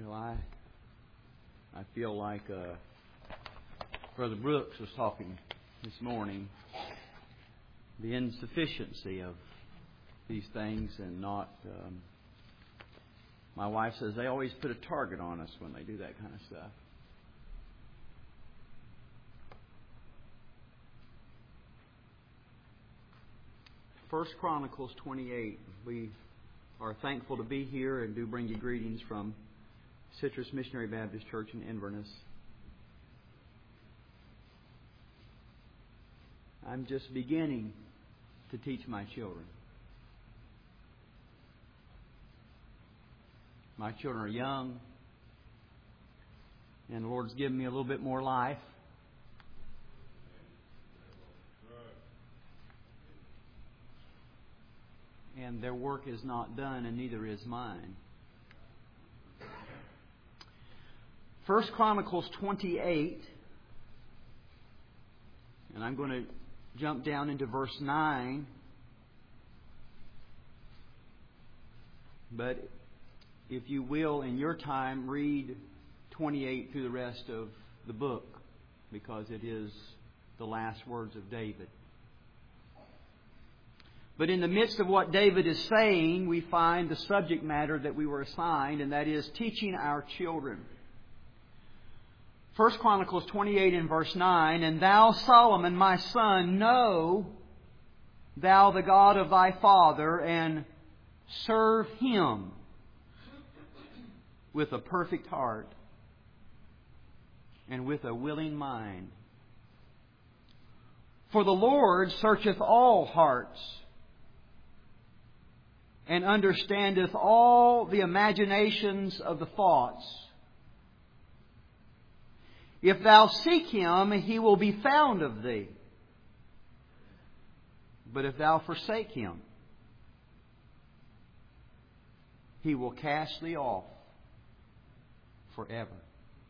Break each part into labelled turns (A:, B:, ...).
A: Well, I feel like Brother Brooks was talking this morning, the insufficiency of these things and not... my wife says they always put a target on us when they do that kind of stuff. First Chronicles 28. We are thankful to be here and do bring you greetings from Citrus Missionary Baptist Church in Inverness. I'm just beginning to teach my children. My children are young, and the Lord's given me a little bit more life. And their work is not done, and neither is mine. First Chronicles 28, and I'm going to jump down into verse 9. But if you will, in your time, read 28 through the rest of the book, because it is the last words of David. But in the midst of what David is saying, we find the subject matter that we were assigned, and that is teaching our children. 1 Chronicles 28 and verse 9, "And thou, Solomon, my son, know thou the God of thy father, and serve Him with a perfect heart and with a willing mind. For the Lord searcheth all hearts, and understandeth all the imaginations of the thoughts. If thou seek Him, He will be found of thee. But if thou forsake Him, He will cast thee off forever.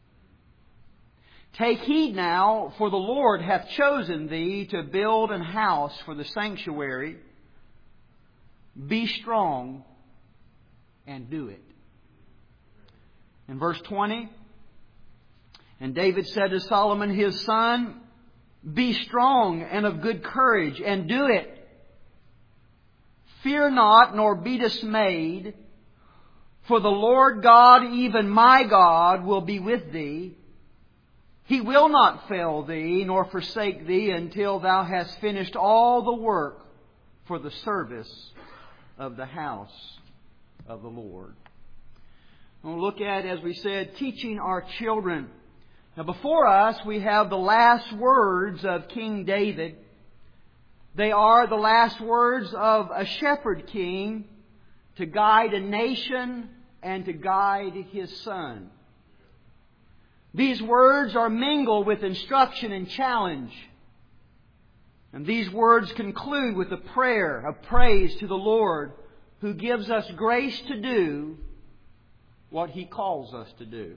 A: Take heed now, for the Lord hath chosen thee to build an house for the sanctuary. Be strong and do it." In verse 20, "And David said to Solomon his son, Be strong and of good courage, and do it. Fear not, nor be dismayed, for the Lord God, even my God, will be with thee. He will not fail thee, nor forsake thee, until thou hast finished all the work for the service of the house of the Lord." We'll look at, as we said, teaching our children. Now before us we have the last words of King David. They are the last words of a shepherd king to guide a nation and to guide his son. These words are mingled with instruction and challenge. And these words conclude with a prayer of praise to the Lord, who gives us grace to do what He calls us to do.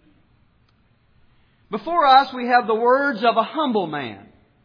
A: Before us we have the words of a humble man.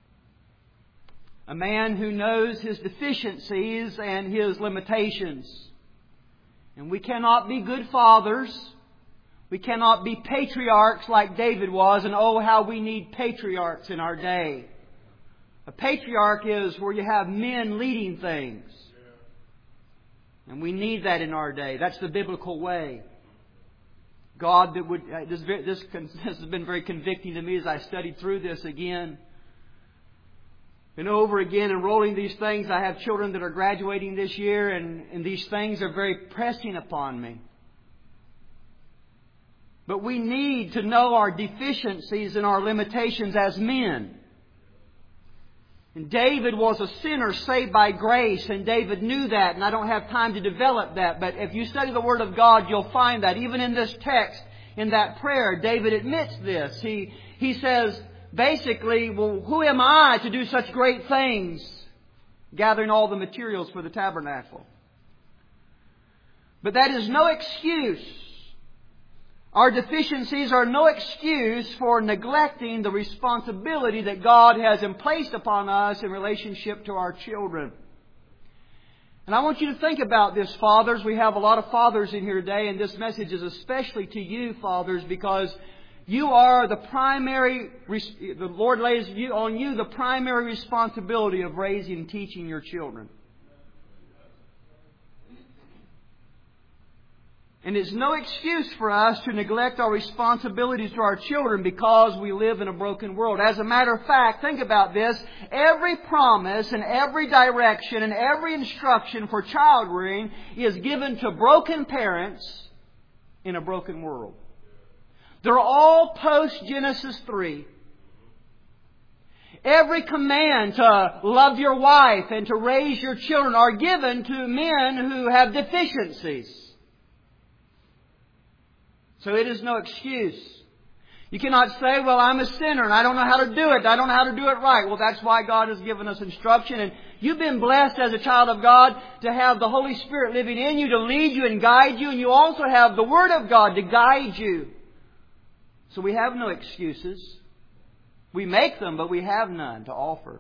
A: A man who knows his deficiencies and his limitations. And we cannot be good fathers. We cannot be patriarchs like David was. And oh, how we need patriarchs in our day. A patriarch is where you have men leading things. And we need that in our day. That's the biblical way. God, this has been very convicting to me as I studied through this again and over again, and rolling these things. I have children that are graduating this year, and these things are very pressing upon me. But we need to know our deficiencies and our limitations as men. And David was a sinner saved by grace, and David knew that, and I don't have time to develop that. But if you study the Word of God, you'll find that even in this text, in that prayer, David admits this. He says, basically, well, who am I to do such great things? Gathering all the materials for the tabernacle. But that is no excuse. Our deficiencies are no excuse for neglecting the responsibility that God has placed upon us in relationship to our children. And I want you to think about this, fathers. We have a lot of fathers in here today, and this message is especially to you, fathers, because you are the Lord lays on you the primary responsibility of raising and teaching your children. And it's no excuse for us to neglect our responsibilities to our children because we live in a broken world. As a matter of fact, think about this. Every promise and every direction and every instruction for child rearing is given to broken parents in a broken world. They're all post-Genesis 3. Every command to love your wife and to raise your children are given to men who have deficiencies. So it is no excuse. You cannot say, well, I'm a sinner and I don't know how to do it. I don't know how to do it right. Well, that's why God has given us instruction. And you've been blessed as a child of God to have the Holy Spirit living in you to lead you and guide you. And you also have the Word of God to guide you. So we have no excuses. We make them, but we have none to offer.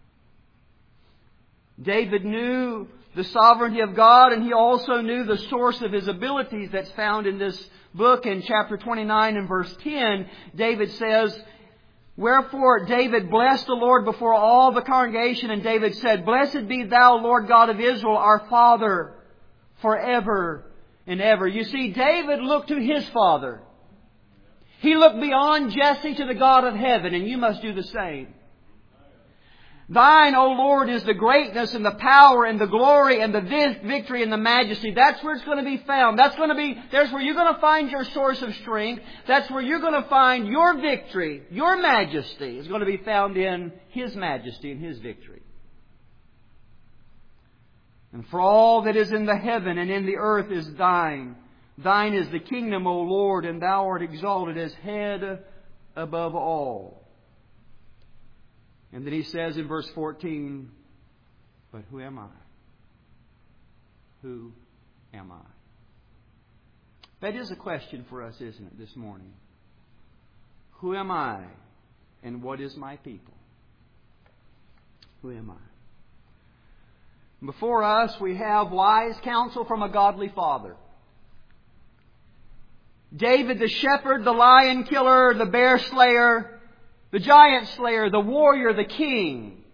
A: David knew the sovereignty of God, and he also knew the source of his abilities that's found in this book. In chapter 29 and verse 10, David says, "Wherefore David blessed the Lord before all the congregation, and David said, Blessed be Thou, Lord God of Israel, our Father, forever and ever." You see, David looked to his father. He looked beyond Jesse to the God of heaven, and you must do the same. Thine, O Lord, is the greatness and the power and the glory and the victory and the majesty. That's where it's going to be found. There's where you're going to find your source of strength. That's where you're going to find your victory. Your majesty is going to be found in His majesty and His victory. And for all that is in the heaven and in the earth is Thine. Thine is the kingdom, O Lord, and Thou art exalted as head above all. And then he says in verse 14, "But who am I? Who am I?" That is a question for us, isn't it, this morning? Who am I and what is my people? Who am I? Before us we have wise counsel from a godly father. David the shepherd, the lion killer, the bear slayer, the giant slayer, the warrior, the king,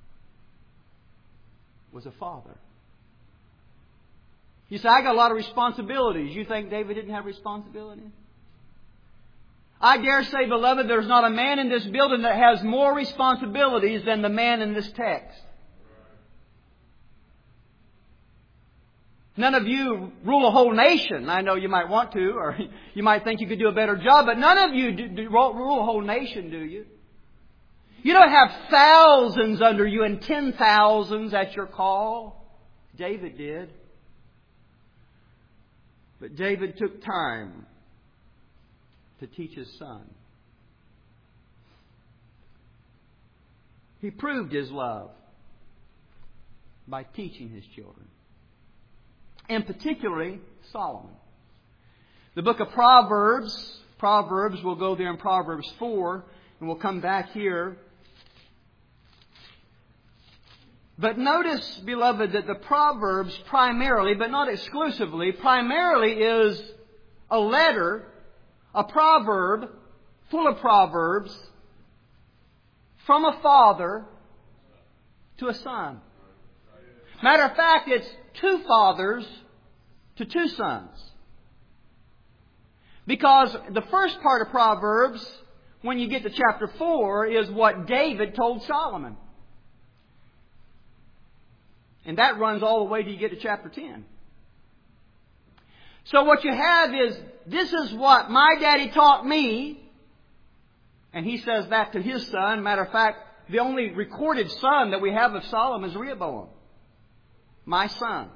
A: was a father. You say, I got a lot of responsibilities. You think David didn't have responsibilities? I dare say, beloved, there's not a man in this building that has more responsibilities than the man in this text. None of you rule a whole nation. I know you might want to, or you might think you could do a better job, but none of you rule a whole nation, do you? You don't have thousands under you and 10,000s at your call. David did. But David took time to teach his son. He proved his love by teaching his children. And particularly Solomon. The book of Proverbs, we'll go there in Proverbs 4, and we'll come back here. But notice, beloved, that the Proverbs primarily, but not exclusively, primarily is a letter, a proverb, full of proverbs, from a father to a son. Matter of fact, it's two fathers to two sons. Because the first part of Proverbs, when you get to chapter 4, is what David told Solomon. And that runs all the way till you get to chapter 10. So what you have is, this is what my daddy taught me. And he says that to his son. Matter of fact, the only recorded son that we have of Solomon is Rehoboam. My son.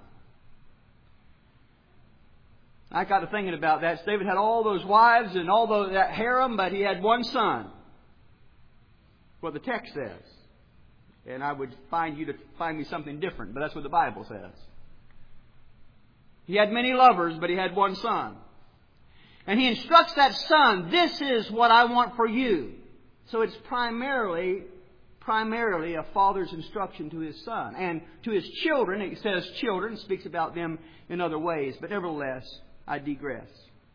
A: I got to thinking about that. David had all those wives and all that harem, but he had one son. What the text says. And I would find you to find me something different, but that's what the Bible says. He had many lovers, but he had one son. And he instructs that son, this is what I want for you. So it's primarily primarily a father's instruction to his son. And to his children, it says children, speaks about them in other ways. But nevertheless, I digress.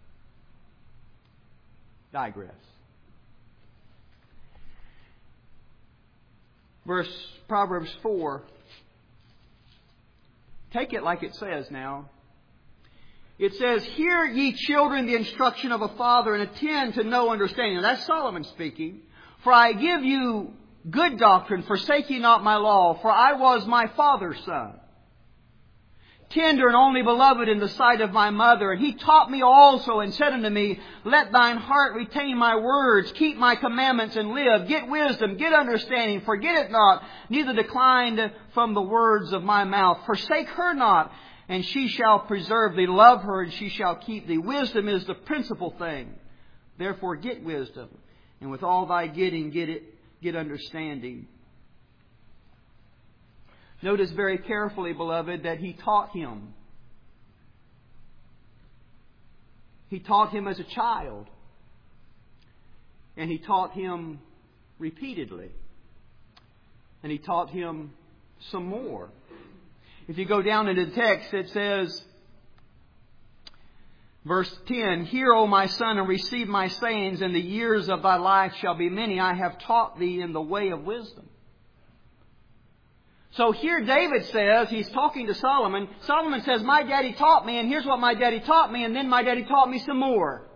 A: Proverbs 4. Take it like it says now. It says, "Hear ye children the instruction of a father, and attend to no understanding." Now, that's Solomon speaking. "For I give you good doctrine, forsake ye not my law, for I was my father's son. Tender and only beloved in the sight of my mother. And he taught me also, and said unto me, Let thine heart retain my words, keep my commandments, and live. Get wisdom, get understanding, forget it not, neither decline from the words of my mouth. Forsake her not, and she shall preserve thee. Love her, and she shall keep thee. Wisdom is the principal thing. Therefore get wisdom, and with all thy getting, get understanding." Notice very carefully, beloved, that he taught him. He taught him as a child. And he taught him repeatedly. And he taught him some more. If you go down into the text, it says, verse 10, "Hear, O my son, and receive my sayings, and the years of thy life shall be many. I have taught thee in the way of wisdom." So here David says, he's talking to Solomon. Solomon says, "My daddy taught me, and here's what my daddy taught me, and then my daddy taught me some more."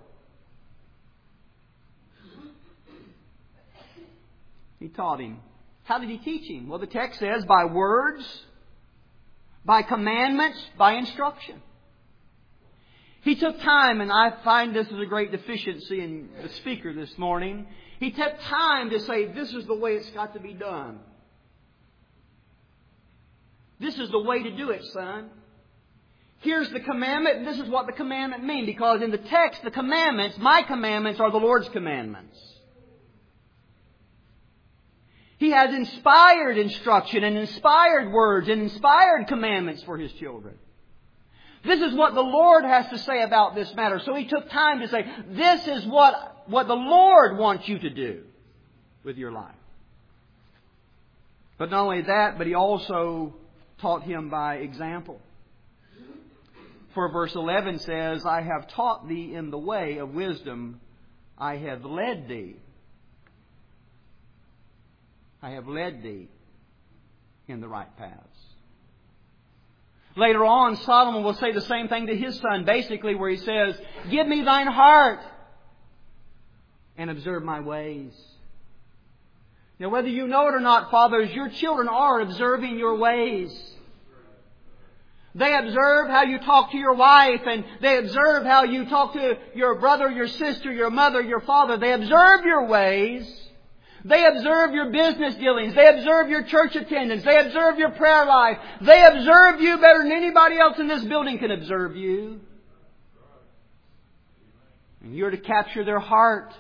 A: He taught him. How did he teach him? Well, the text says by words, by commandments, by instruction. He took time, and I find this is a great deficiency in the speaker this morning. He took time to say, this is the way it's got to be done. This is the way to do it, son. Here's the commandment, and this is what the commandment means. Because in the text, the commandments, my commandments, are the Lord's commandments. He has inspired instruction and inspired words and inspired commandments for His children. This is what the Lord has to say about this matter. So He took time to say, this is what the Lord wants you to do with your life. But not only that, but He also taught him by example. For verse 11 says, "I have taught thee in the way of wisdom. I have led thee." I have led thee in the right paths. Later on, Solomon will say the same thing to his son, basically, where he says, "Give me thine heart and observe my ways." Now, whether you know it or not, fathers, your children are observing your ways. They observe how you talk to your wife, and they observe how you talk to your brother, your sister, your mother, your father. They observe your ways. They observe your business dealings. They observe your church attendance. They observe your prayer life. They observe you better than anybody else in this building can observe you. And you're to capture their heart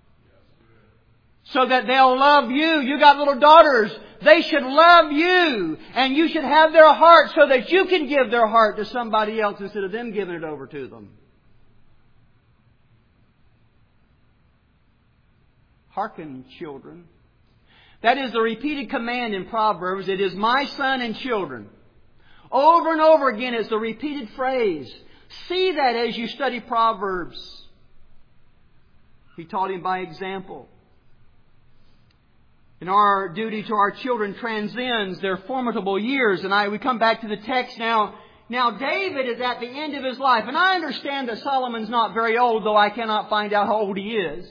A: so that they'll love you. You got little daughters. They should love you. And you should have their heart so that you can give their heart to somebody else instead of them giving it over to them. Hearken, children. That is the repeated command in Proverbs. It is my son and children. Over and over again is the repeated phrase. See that as you study Proverbs. He taught him by example. And our duty to our children transcends their formidable years. And we come back to the text now. Now David is at the end of his life. And I understand that Solomon's not very old, though I cannot find out how old he is.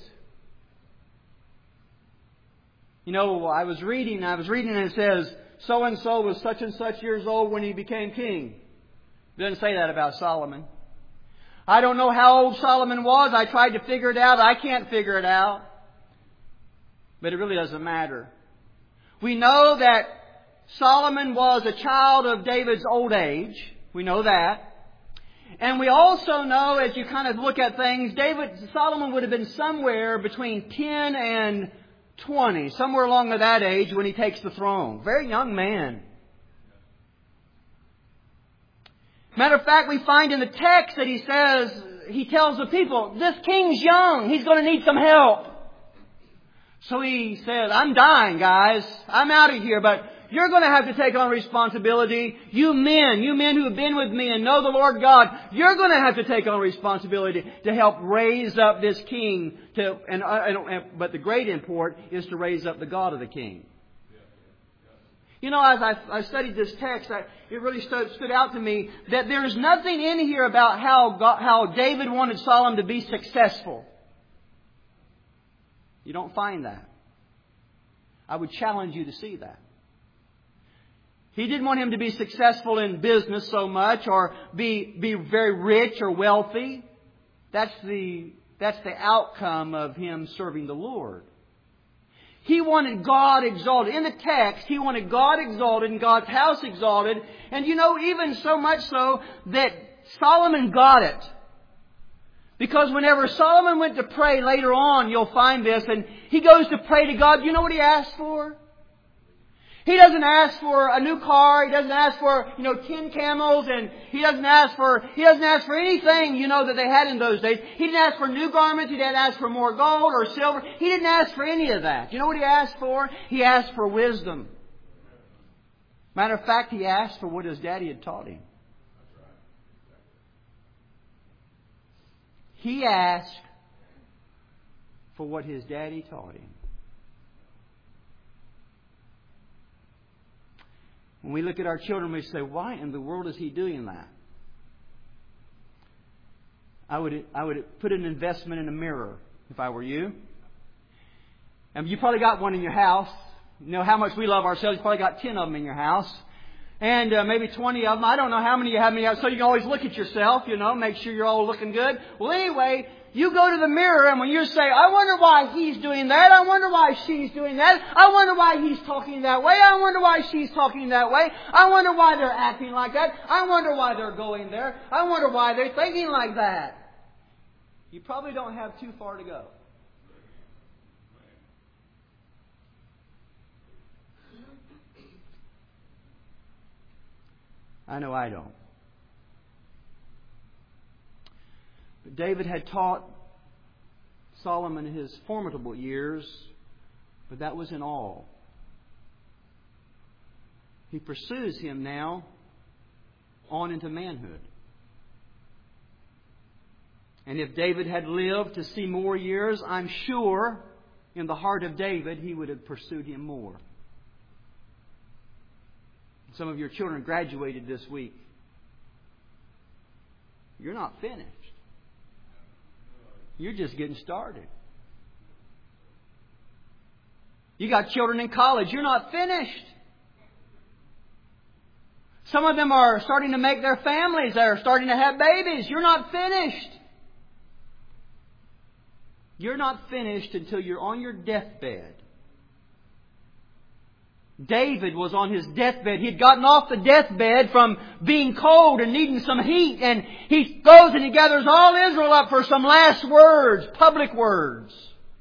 A: You know, I was reading and it says, so-and-so was such and such years old when he became king. It doesn't say that about Solomon. I don't know how old Solomon was. I tried to figure it out. I can't figure it out. But it really doesn't matter. We know that Solomon was a child of David's old age. We know that. And we also know, as you kind of look at things, Solomon would have been somewhere between 10 and 20. Somewhere along to that age when he takes the throne. Very young man. Matter of fact, we find in the text that he tells the people, this king's young. He's going to need some help. So he said, I'm dying, guys. I'm out of here, but you're going to have to take on responsibility. You men who have been with me and know the Lord God, you're going to have to take on responsibility to help raise up this king. But the great import is to raise up the God of the king. You know, as I studied this text, it really stood out to me that there is nothing in here about how David wanted Solomon to be successful. You don't find that. I would challenge you to see that. He didn't want him to be successful in business so much or be very rich or wealthy. That's the outcome of him serving the Lord. He wanted God exalted. In the text, he wanted God exalted and God's house exalted. And you know, even so much so that Solomon got it. Because whenever Solomon went to pray later on, you'll find this, and he goes to pray to God, you know what he asked for? He doesn't ask for a new car, he doesn't ask for, 10 camels, and he doesn't ask for anything, that they had in those days. He didn't ask for new garments, he didn't ask for more gold or silver. He didn't ask for any of that. You know what he asked for? He asked for wisdom. Matter of fact, he asked for what his daddy had taught him. He asked for what his daddy taught him. When we look at our children, we say, why in the world is he doing that? I would put an investment in a mirror if I were you. And you probably got one in your house. You know how much we love ourselves. You probably got 10 of them in your house. And maybe 20 of them. I don't know how many you have. So you can always look at yourself, make sure you're all looking good. Well, anyway, you go to the mirror and when you say, I wonder why he's doing that. I wonder why she's doing that. I wonder why he's talking that way. I wonder why she's talking that way. I wonder why they're acting like that. I wonder why they're going there. I wonder why they're thinking like that. You probably don't have too far to go. I know I don't. But David had taught Solomon in his formidable years, but that wasn't all. He pursues him now on into manhood. And if David had lived to see more years, I'm sure in the heart of David he would have pursued him more. Some of your children graduated this week. You're not finished. You're just getting started. You got children in college. You're not finished. Some of them are starting to make their families. They're starting to have babies. You're not finished. You're not finished until you're on your deathbed. David was on his deathbed. He had gotten off the deathbed from being cold and needing some heat. And he goes and he gathers all Israel up for some last words, public words.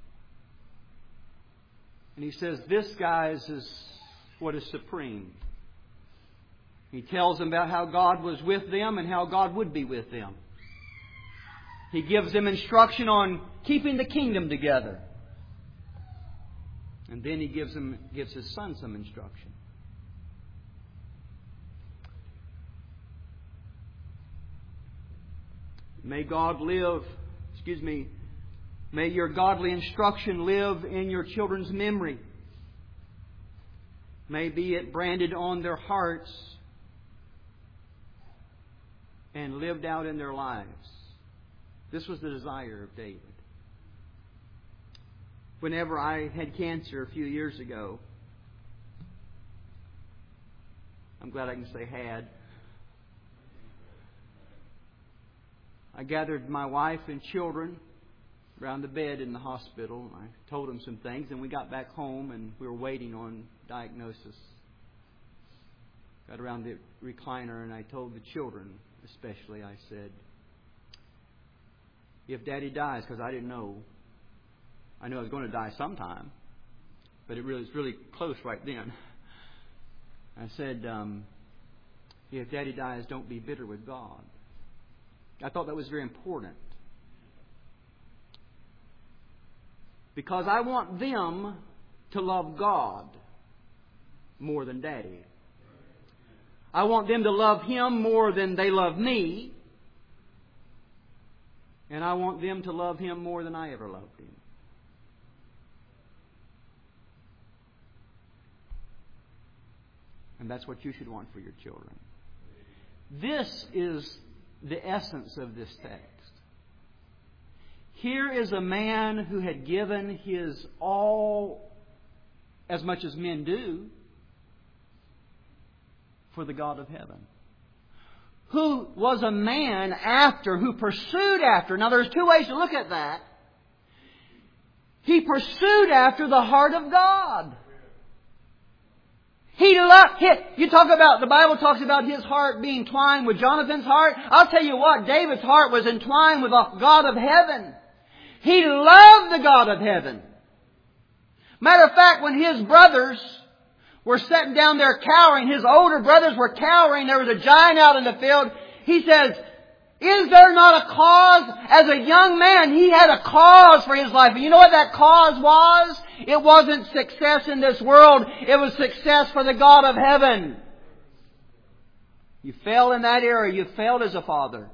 A: And he says, this, guys, is what is supreme. He tells them about how God was with them and how God would be with them. He gives them instruction on keeping the kingdom together. And then he gives his son some instruction. May your godly instruction live in your children's memory. May be it branded on their hearts and lived out in their lives. This was the desire of David. Whenever I had cancer a few years ago, I'm glad I can say had, I gathered my wife and children around the bed in the hospital. I told them some things, and we got back home and we were waiting on diagnosis. Got around the recliner and I told the children, especially, I said, if Daddy dies, because I didn't know. I knew I was going to die sometime, but it was really close right then. I said, if Daddy dies, don't be bitter with God. I thought that was very important. Because I want them to love God more than Daddy. I want them to love Him more than they love me. And I want them to love Him more than I ever loved Him. And that's what you should want for your children. This is the essence of this text. Here is a man who had given his all, as much as men do, for the God of heaven. Who was a man who pursued after. Now there's two ways to look at that. He pursued after the heart of God. You talk about, the Bible talks about his heart being twined with Jonathan's heart. I'll tell you what, David's heart was entwined with the God of heaven. He loved the God of heaven. Matter of fact, when his brothers were sitting down there cowering, his older brothers were cowering, there was a giant out in the field. He says, is there not a cause? As a young man, he had a cause for his life. And you know what that cause was? It wasn't success in this world. It was success for the God of heaven. You failed in that area. You failed as a father.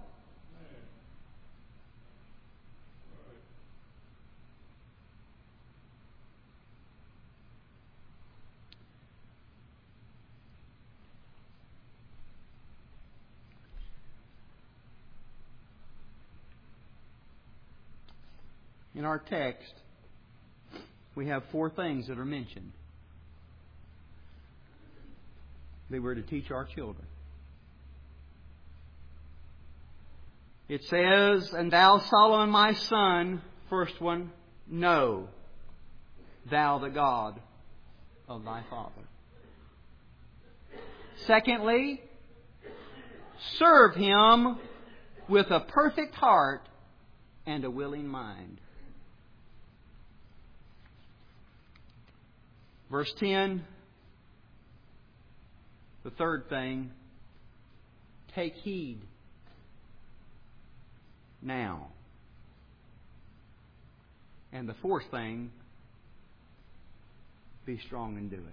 A: In our text, we have 4 things that are mentioned. They were to teach our children. It says, and thou, Solomon, my son, first one, know thou the God of thy father. Secondly, serve Him with a perfect heart and a willing mind. Verse 10, the third thing, take heed now. And the fourth thing, be strong and do it.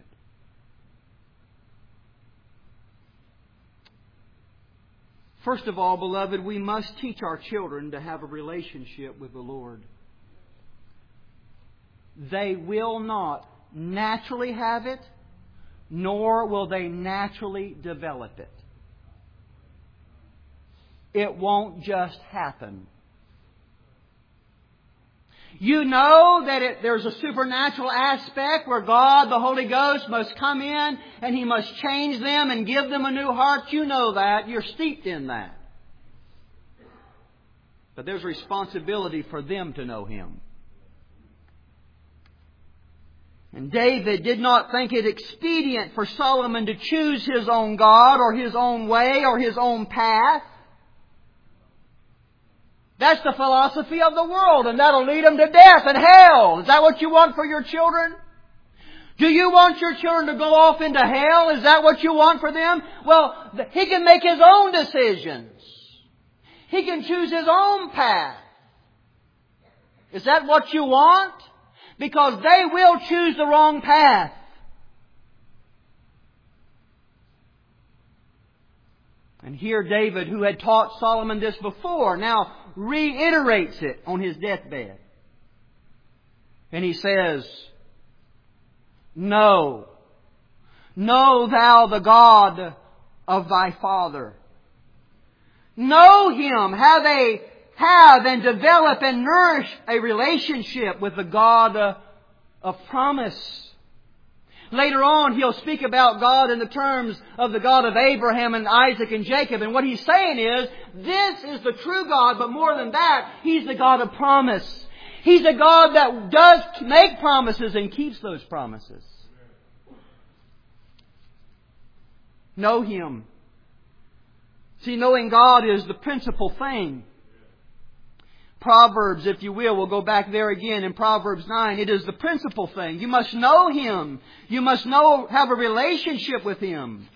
A: First of all, beloved, we must teach our children to have a relationship with the Lord. They will not naturally have it, nor will they naturally develop it. It won't just happen. You know that there's a supernatural aspect where God, the Holy Ghost, must come in and He must change them and give them a new heart. You know that. You're steeped in that. But there's responsibility for them to know Him. And David did not think it expedient for Solomon to choose his own God or his own way or his own path. That's the philosophy of the world, and that'll lead them to death and hell. Is that what you want for your children? Do you want your children to go off into hell? Is that what you want for them? Well, he can make his own decisions. He can choose his own path. Is that what you want? Because they will choose the wrong path. And here David, who had taught Solomon this before, now reiterates it on his deathbed. And he says, Know thou the God of thy father. Know Him. Have and develop and nourish a relationship with the God of promise. Later on, he'll speak about God in the terms of the God of Abraham and Isaac and Jacob. And what he's saying is, this is the true God, but more than that, He's the God of promise. He's a God that does make promises and keeps those promises. Know Him. See, knowing God is the principal thing. Proverbs, if you will, we'll go back there again in Proverbs 9. It is the principal thing. You must know Him. You must have a relationship with Him.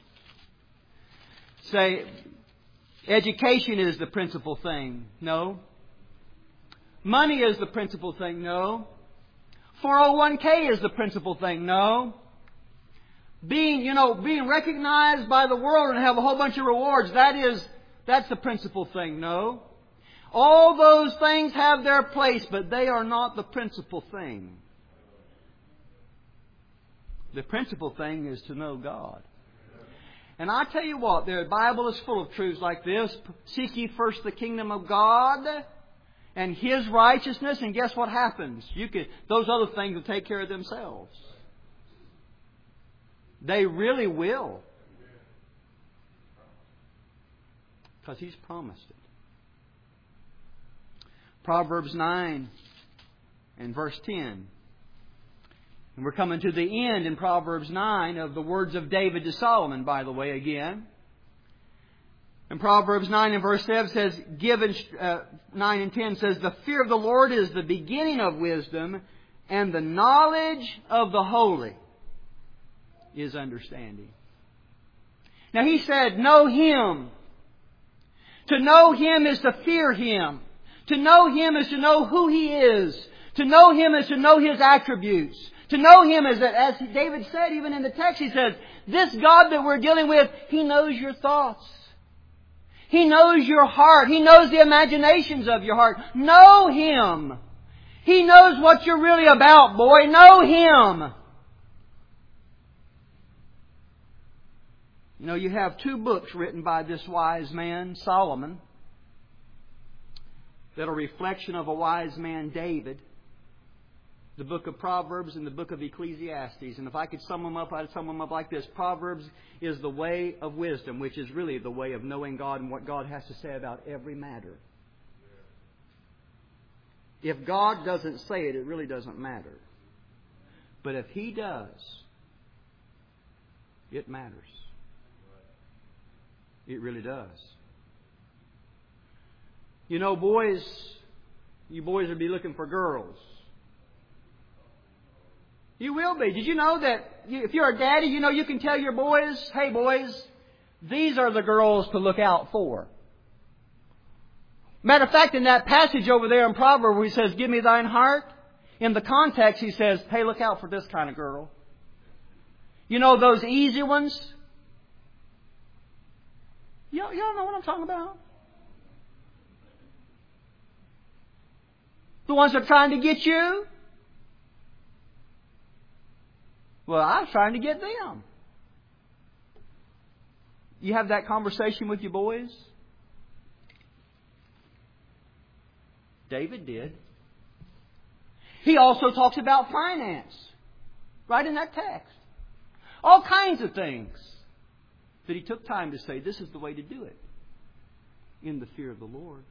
A: Say, education is the principal thing. No. Money is the principal thing. No. 401k is the principal thing. No. Being recognized by the world and have a whole bunch of rewards, that's the principal thing. No. All those things have their place, but they are not the principal thing. The principal thing is to know God. And I tell you what, the Bible is full of truths like this. Seek ye first the kingdom of God and His righteousness, and guess what happens? Those other things will take care of themselves. They really will. Because He's promised it. Proverbs 9 and verse 10. And we're coming to the end in Proverbs 9 of the words of David to Solomon, by the way, again. And Proverbs 9 and verse 7 says, 9 and 10 says, the fear of the Lord is the beginning of wisdom, and the knowledge of the holy is understanding. Now He said, know Him. To know Him is to fear Him. To know Him is to know who He is. To know Him is to know His attributes. To know Him is that, as David said even in the text, he says, this God that we're dealing with, He knows your thoughts. He knows your heart. He knows the imaginations of your heart. Know Him. He knows what you're really about, boy. Know Him. You know, you have 2 books written by this wise man, Solomon, that are a reflection of a wise man, David. The book of Proverbs and the book of Ecclesiastes. And if I could sum them up, I'd sum them up like this. Proverbs is the way of wisdom, which is really the way of knowing God and what God has to say about every matter. If God doesn't say it, it really doesn't matter. But if He does, it matters. It really does. You know, boys, you boys will be looking for girls. You will be. Did you know that if you're a daddy, you know you can tell your boys, hey boys, these are the girls to look out for. Matter of fact, in that passage over there in Proverbs where He says, give me thine heart, in the context He says, hey, look out for this kind of girl. You know those easy ones? Y'all know what I'm talking about? The ones that are trying to get you? Well, I was trying to get them. You have that conversation with your boys? David did. He also talks about finance. Right in that text. All kinds of things that he took time to say, this is the way to do it. In the fear of the Lord.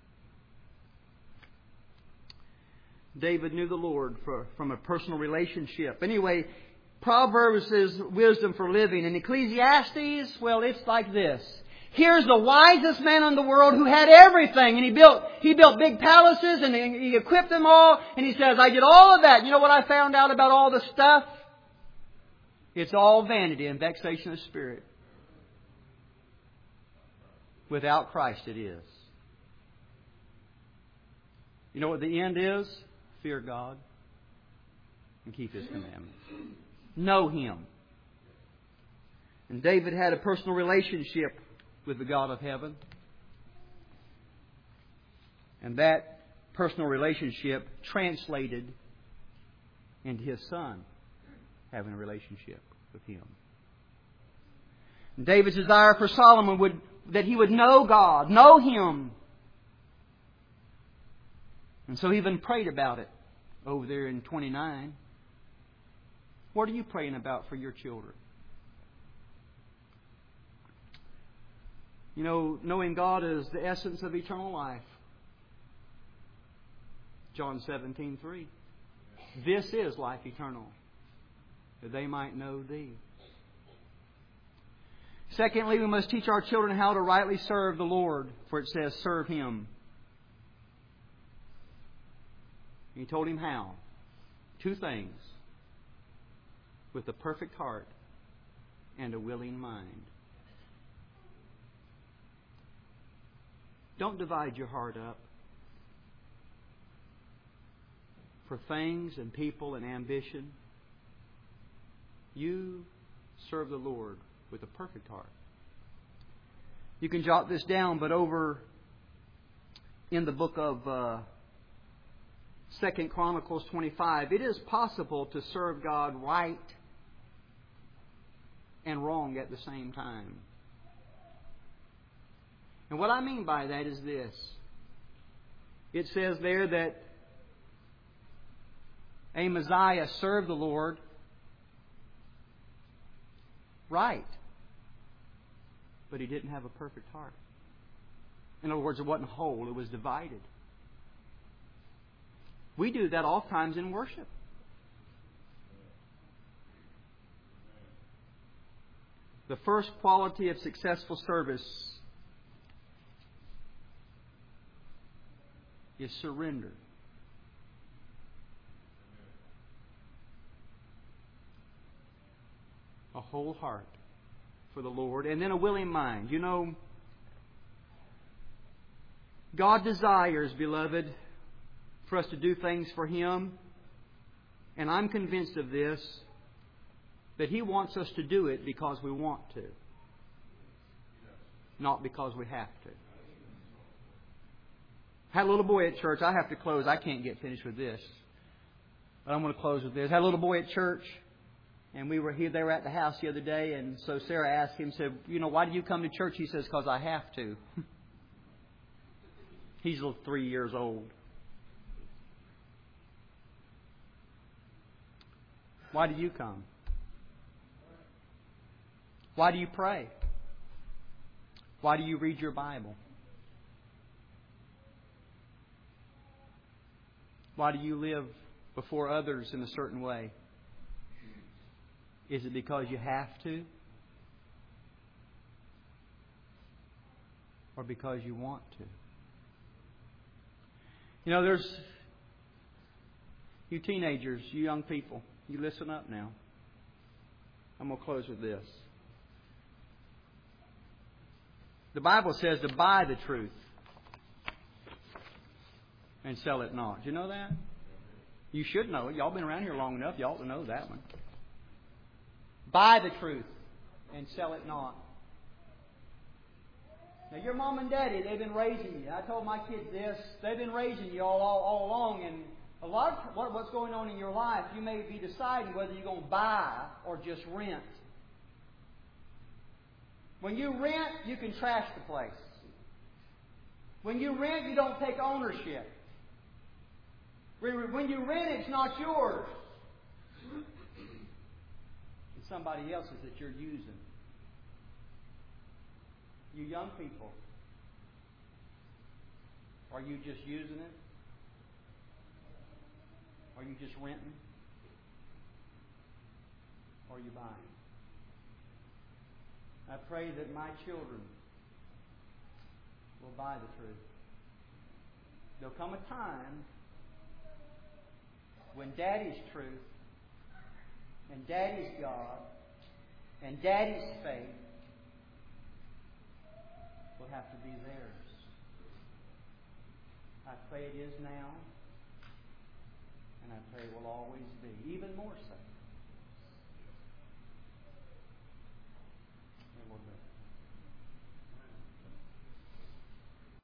A: David knew the Lord from a personal relationship. Anyway, Proverbs is wisdom for living. And Ecclesiastes, well, it's like this. Here's the wisest man in the world who had everything. And he built big palaces and he equipped them all. And he says, I did all of that. You know what I found out about all the stuff? It's all vanity and vexation of spirit. Without Christ it is. You know what the end is? Fear God and keep His commandments. Know Him. And David had a personal relationship with the God of heaven. And that personal relationship translated into his son having a relationship with Him. And David's desire for Solomon that he would know God, know Him. And so he even prayed about it over there in 29. What are you praying about for your children? You know, knowing God is the essence of eternal life. John 17:3. This is life eternal, that they might know Thee. Secondly, we must teach our children how to rightly serve the Lord, for it says, serve Him. He told him how. 2 things. With a perfect heart and a willing mind. Don't divide your heart up. for things and people and ambition. You serve the Lord with a perfect heart. You can jot this down, but over in the book of 2 Chronicles 25, it is possible to serve God right and wrong at the same time. And what I mean by that is this. It says there that Amaziah served the Lord right, but he didn't have a perfect heart. In other words, it wasn't whole, it was divided. We do that oftentimes in worship. The first quality of successful service is surrender. A whole heart for the Lord, and then a willing mind. You know, God desires, beloved, for us to do things for Him, and I'm convinced of this, that He wants us to do it because we want to, not because we have to. I had a little boy at church. I have to close. I can't get finished with this, but I'm going to close with this. I had a little boy at church, and they were at the house the other day, and so Sarah asked him, said, "You know, why do you come to church?" He says, "Because I have to." He's 3 years old. Why do you come? Why do you pray? Why do you read your Bible? Why do you live before others in a certain way? Is it because you have to? Or because you want to? You know, there's you teenagers, you young people, you listen up now. I'm going to close with this. The Bible says to buy the truth and sell it not. Do you know that? You should know it. Y'all been around here long enough. You ought to know that one. Buy the truth and sell it not. Now, your mom and daddy, they've been raising you. I told my kids this. They've been raising you all along. And a lot of what's going on in your life, you may be deciding whether you're going to buy or just rent. When you rent, you can trash the place. When you rent, you don't take ownership. When you rent, it's not yours. It's somebody else's that you're using. You young people, are you just using it? Are you just renting? Or are you buying? I pray that my children will buy the truth. There'll come a time when Daddy's truth and Daddy's God and Daddy's faith will have to be theirs. I pray it is now, and I pray it will always be, even more so. And we'll go.